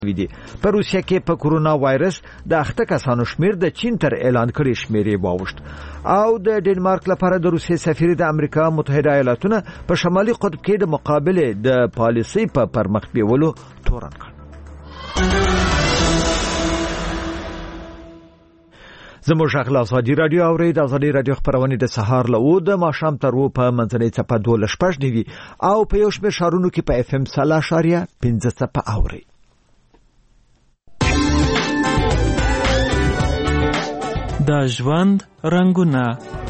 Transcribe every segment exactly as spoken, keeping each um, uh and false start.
ویدي په روسیه کې په کورونا وایرس د اخته کسانو شمیر د چین تر اعلان کړي شمیرې واوښت او د ډنمارک لپاره د روسیې سفیر د امریکا متحده ایالاتونو په شمالي قطب کې د مقابله د پالیسي په پرمخ بیولو تورن کړ. زموږ غږ ازادي رادیو اورید ازادي رادیو خبرونه د سهار له د ماښام تر و په منځنۍ څپه دوه شپږ نیوي او په یو شمېر شهرونو کې په اف ام سلا شاریه پنځه څپه اوري. د ژوند رنگونه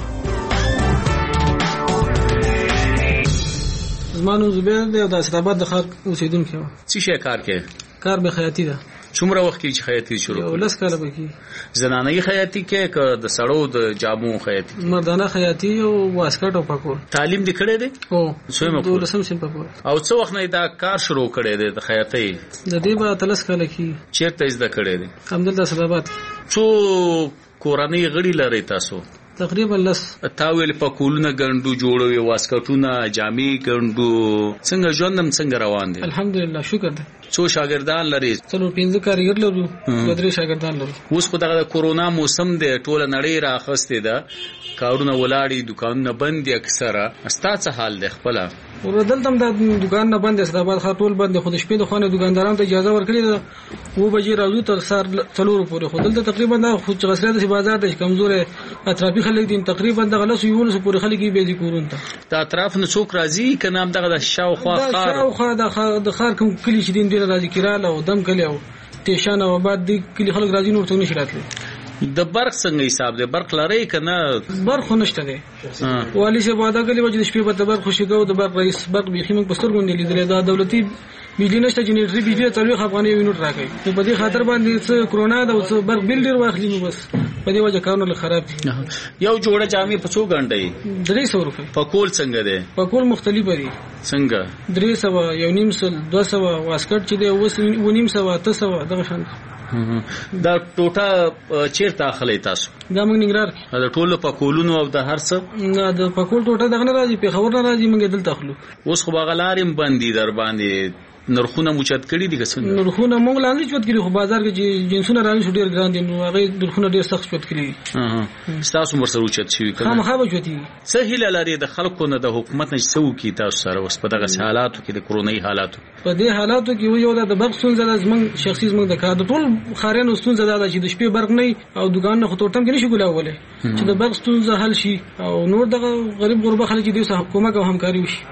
زمانو زبیر دی او د اسداباد د خاک اوسیدونکو و. څه شي کار کوي؟ کار به خیاطي ده. څومره وخت کې چې خیاطي شروع یو لس کاله به کې. زنانه خیاطي کې که د سړو د جامو خیاطي؟ مردانه خیاطي او واسکټ او پکول. تعلیم دې کړی دی؟ او څومره؟ دولسم سم پکول. او څو وخت نه دا کار شروع کړی دی د خیاطي؟ د دې به تلس کاله کې. چیرته زده کړی دی؟ همدلته اسداباد. څو کورنۍ غړي لري تاسو؟ تقریبا لس. تاویل پکولونه ګندو جوړوي، واسکټونه، جامې ګندو. څنګه ژوندم څنګه روان دي؟ الحمدلله شکر ده. څو شاګردان لري؟ څلور پنځه کارګر لرو، دوه درې شاګردان لرو. اوس په دغه کورونا موسم دی، ټوله نړۍ راخسته ده، کارونه ولاړی، دکانونه بند دي اکثره. ستاسو حال دی خپل؟ ورته دلته د دکان نه بند اسداباد خاطول بند خو د شپې د خانه دکاندارانو ته اجازه ورکړي ده و بجې راځو تر سار څلور پورې. خو دلته تقریبا د خو غسرات د بازار د کمزور اطرافي خلک دي، تقریبا د غلس یونس پورې خلک به دي کورون ته. د اطراف نه څوک راځي که نام دغه د شاوخوا خار؟ شاوخوا د خار کوم کلی چې دین ډیر راځي، کراله او دم کلی او تیشان او بعد دی کلی خلک راځي نور ته نشي راتلی. د برق څنګه حساب دی؟ برق لري کنه؟ برق نشته دی. والی سے وعده کړی و چې شپې به د برق خوشي کوو. د برق رئیس برق بيخي موږ پستر غونډې لیدلې دا دولتي بجلی نشته، جنریټر بجلی تلوي افغاني یونټ راکړي. نو په دې خاطر باندې څه کرونا دا اوس برق بل ډیر واخلي. نو بس په دې وجه کارونه خراب دي. یو جوړه جامې په څو غنډې؟ درې سوه روپۍ. پکول څنګه دی؟ پکول مختلف دي. څنګه؟ درې سوه، یو نیم سل، دوه سوه. واسکټ چې دی اوس و نیم سوه، اته سوه دغه شان. دا ټوټه چیرته اخلي تاسو؟ دا موږ نګرار دا ټول پکولونو او د هر څه؟ نه د پکول ټوټه دغه نه راځي، په خبر نه راځي، موږ دلته اخلو. اوس خو بغلارم باندې در باندې نرخونه موچت کړي دي که څنګه؟ نرخونه موږ لاندې چوت کړي، خو بازار کې چې جنسونه راني شو ډیر ګران دي، نو هغه نرخونه ډیر سخت چوت کړي. ها تاسو مرسته چوت شي کنه؟ خامخا به چوتي. څه هیله لري د خلکو نه د حکومت نه څو کی تاسو سره اوس په دغه حالاتو کې د کورونای حالاتو؟ په دې حالاتو کې یو د برق ستونزه ده، زمونږ شخصي زمونږ د کار د ټول خارانو ستونزه ده چې د شپې برق نه او دکان نه خطرتم کې نشي ګلاولې چې د برق ستونزه حل شي او نور دغه غریب غربه خلک دې سره حکومت او همکاري وشي.